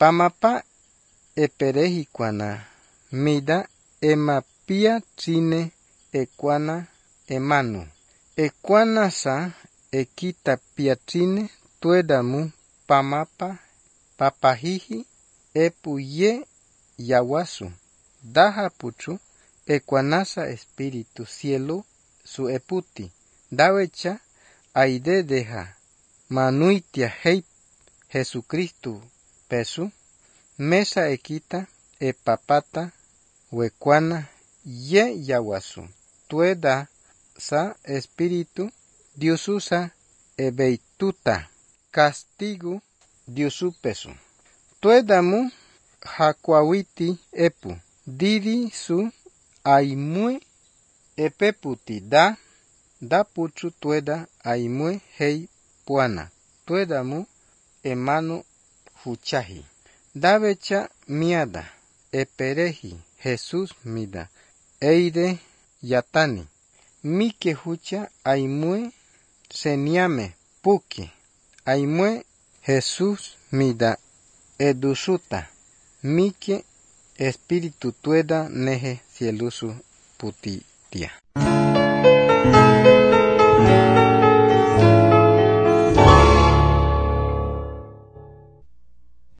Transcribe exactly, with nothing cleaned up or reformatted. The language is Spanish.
Pamapa eperejicuana, mida emapia trine ecuana emanu. Ecuana sa equita piatrine tuedamu pamapa papajiji epuye yawasu. Daha puchu ecuanasa espíritu cielo su eputi. Dawecha aide deja manuitia hei Jesucristo pesu. Mesa equita epapata huecuana ye yawasu. Tueda sa espíritu diususa ebeituta. Castigo diusu pesu. Tuedamu hakuawiti epu. Didi su aimue epeputi da. Da puchu tueda aimue hei puana. Tuedamu emanu huchahi. Davecha miada epereji Jesús mida. Eide yatani. Mike hucha aimue seniame puki. Aimue Jesús mida edusuta. Mike espíritu tueda neje cielusu putitia.